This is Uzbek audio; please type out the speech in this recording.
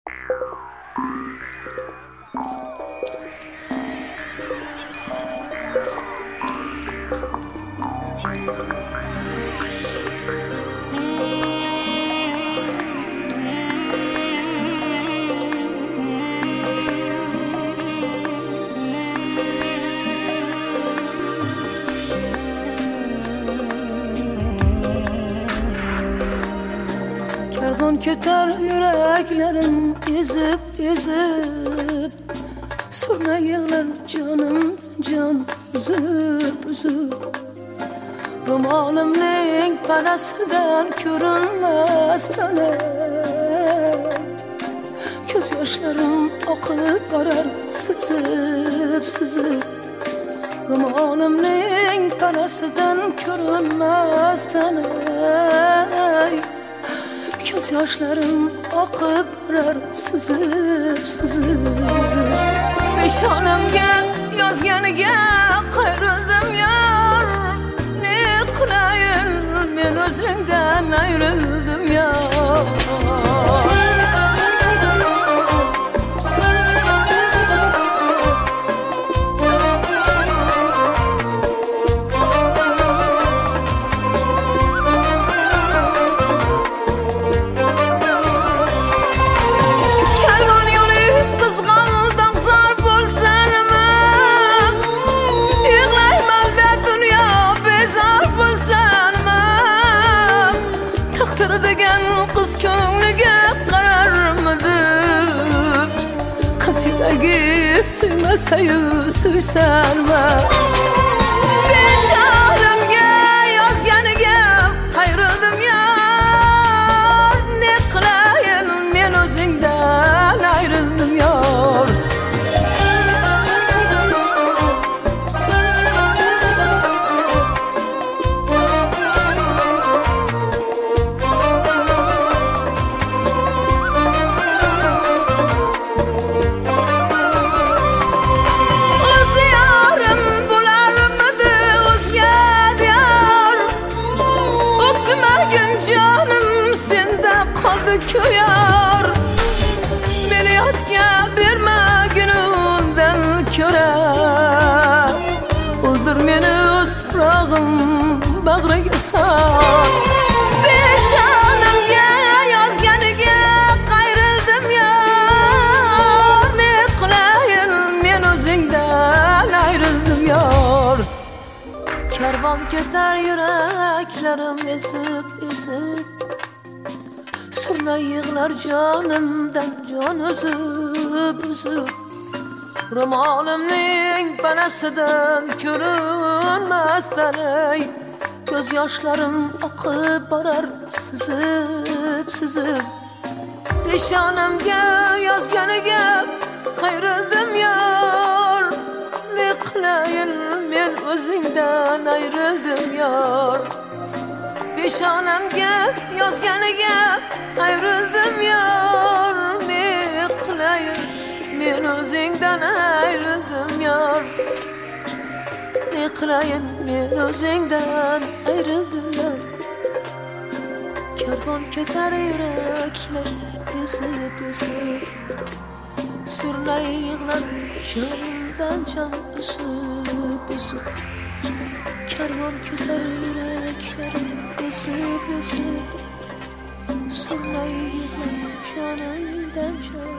Kervan keter yüreklerim ezip ezip, sürme yığlar canım can üzüp üzüp. Romanımın parasından görünmez tanem, göz yaşlarım akıp arar sızıp sızıp. Romanımın parasından görünmez tanem, göz yaşlarım akıp arar sızıp sızıp. Beşanımga yozganiga qayrildim yar, ne qilayin men o'zingdan ayrildim yar. Kız ko'ngliga qararmidi, qiz yuragi suymasa-yu suysanmi? Beshalimga yozganiga qayrildim yar, ne qilayin men o'zingdan ayrildim yar. Canım sende kaldı köyar, beni yatga berme gününden köre. Uzdur meni o'z tuprog'im bag'riga sol. Beshanimga yozganiga qayrildim yar, ne qilayin men o'zingdan ayrildim yar. Kervan keter yüreklerim ezip ezip, sürme yığlar canımdan can üzüp üzüp. Romanımın panasından görünmez talay, göz yaşlarım akıp arar sızıp sızıp. Beşanımga yozganiga qayrildim yar, ne qilayin men o'zingdan ayrildim yar. Beşanamga yozganiga ayrildim yar, ne qilayin men o'zingdan ayrildim yar. Ne qilayin men o'zingdan ayrildim yar. Kervan ketar yuraklar ezip ezip, surnay yig'lar canimdan can üzüp üzüp. Kervan ketar yüreklerim ezip ezip, surnay yig'lar canimdan can